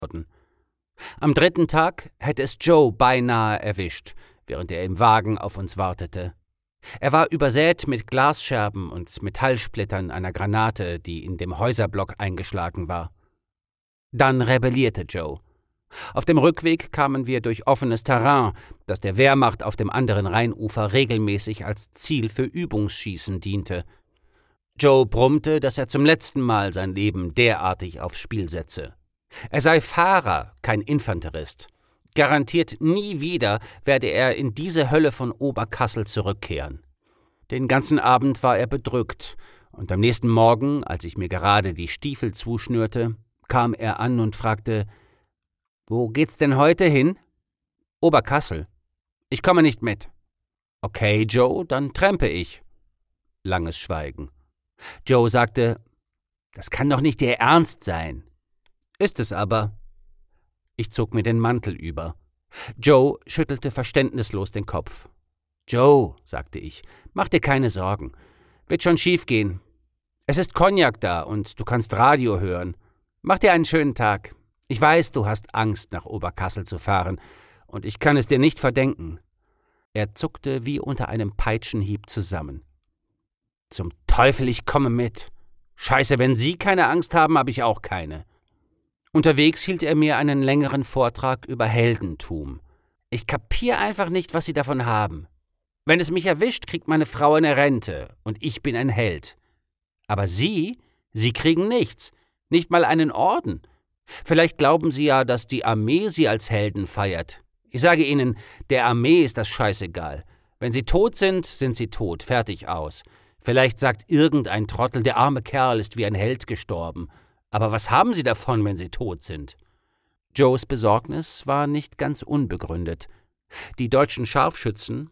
Am 3. Tag hätte es Joe beinahe erwischt, während er im Wagen auf uns wartete. Er war übersät mit Glasscherben und Metallsplittern einer Granate, die in dem Häuserblock eingeschlagen war. Dann rebellierte Joe. Auf dem Rückweg kamen wir durch offenes Terrain, das der Wehrmacht auf dem anderen Rheinufer regelmäßig als Ziel für Übungsschießen diente. Joe brummte, dass er zum letzten Mal sein Leben derartig aufs Spiel setze. Er sei Fahrer, kein Infanterist. Garantiert nie wieder werde er in diese Hölle von Oberkassel zurückkehren. Den ganzen Abend war er bedrückt, und am nächsten Morgen, als ich mir gerade die Stiefel zuschnürte, kam er an und fragte: »Wo geht's denn heute hin?« »Oberkassel. Ich komme nicht mit.« »Okay, Joe, dann trampe ich.« Langes Schweigen. Joe sagte: »Das kann doch nicht Ihr Ernst sein.« »Ist es aber.« Ich zog mir den Mantel über. Joe schüttelte verständnislos den Kopf. »Joe«, sagte ich, »mach dir keine Sorgen. Wird schon schief gehen. Es ist Cognac da und du kannst Radio hören. Mach dir einen schönen Tag. Ich weiß, du hast Angst, nach Oberkassel zu fahren, und ich kann es dir nicht verdenken.« Er zuckte wie unter einem Peitschenhieb zusammen. »Zum Teufel, ich komme mit. Scheiße, wenn Sie keine Angst haben, habe ich auch keine.« Unterwegs hielt er mir einen längeren Vortrag über Heldentum. »Ich kapier einfach nicht, was Sie davon haben. Wenn es mich erwischt, kriegt meine Frau eine Rente und ich bin ein Held. Aber Sie kriegen nichts, nicht mal einen Orden. Vielleicht glauben Sie ja, dass die Armee Sie als Helden feiert. Ich sage Ihnen, der Armee ist das scheißegal. Wenn Sie tot sind, sind Sie tot, fertig aus. Vielleicht sagt irgendein Trottel, der arme Kerl ist wie ein Held gestorben. Aber was haben Sie davon, wenn Sie tot sind?« Joes Besorgnis war nicht ganz unbegründet. Die deutschen Scharfschützen,